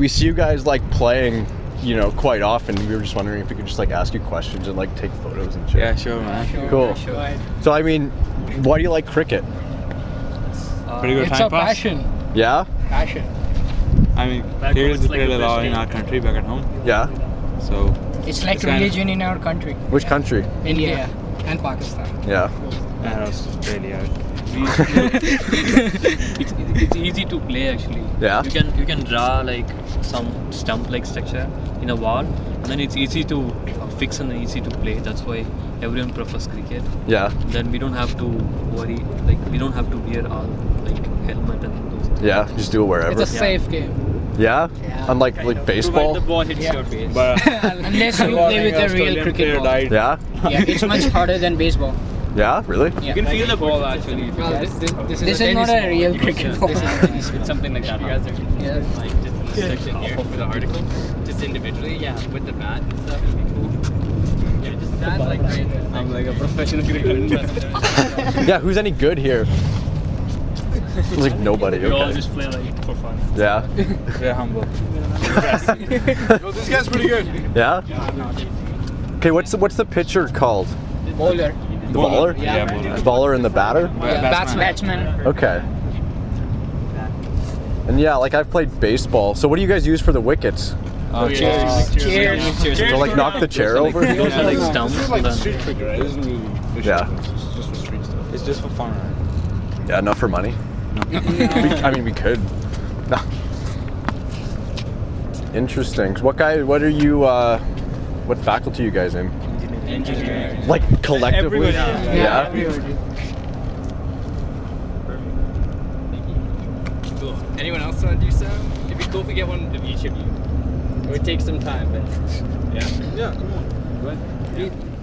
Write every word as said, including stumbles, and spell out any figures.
we see you guys like playing, you know, quite often. We were just wondering if we could just like ask you questions and like take photos and shit. Yeah, sure, man. Sure, Cool. Sure. So I mean, why do you like cricket? Uh, Pretty good it's time a pass. passion. Yeah? Passion. I mean, Back there home is it's a like like the a best lot in game. our country, back at home. Yeah? So It's like It's kinda- religion in our country. Which country? India and Pakistan. Yeah. and Australia. it's, it's easy to play actually. Yeah? You can you can draw like some stump like structure in a wall, and then it's easy to uh, fix and easy to play. That's why everyone prefers cricket. Yeah. Then we don't have to worry, like we don't have to wear all like helmet and those things. Yeah. Just do it wherever. It's a safe game. Yeah? Yeah. Unlike like baseball? The ball hits Yeah. your face. But Unless you play with a real cricket ball. died. Yeah? Yeah, it's much harder than baseball. Yeah? Really? Yeah. You can feel the ball actually. Well, this, this, this, is is a not tennis a real cricket ball. This is a tennis with something like that. You guys are Yeah. like just in the section here for the article, just individually, yeah, with the bat and stuff. It'd be cool. Yeah, just stand like right there. I'm like a professional cricketer. Yeah, who's any good here? There's like nobody. We all Okay. just play like for fun. Yeah. We're humble. Yo, this guy's pretty good. Yeah? Okay, what's the, what's the pitcher called? Bowler. The baller? Yeah. bowler. Baller and the batter? Yeah, Batsman. batsman. Okay. And yeah, like I've played baseball. So what do you guys use for the wickets? Oh, Cheers. Cheers. Cheers. To like knock the chair over? Those are like stumps. This is like and then- street cricket, right? It isn't really official. Yeah. It's just, just for street stuff. It's just for fun, right? Yeah, not for money. We, I mean, we could. No. Interesting. So what guy? What are you? Uh, what faculty are you guys in? Engineering. Like collectively? Everybody. Yeah. Cool. Anyone else want to do so? It'd be cool if we get one of each of you. It would take some time, but yeah. Yeah, come on. Go ahead.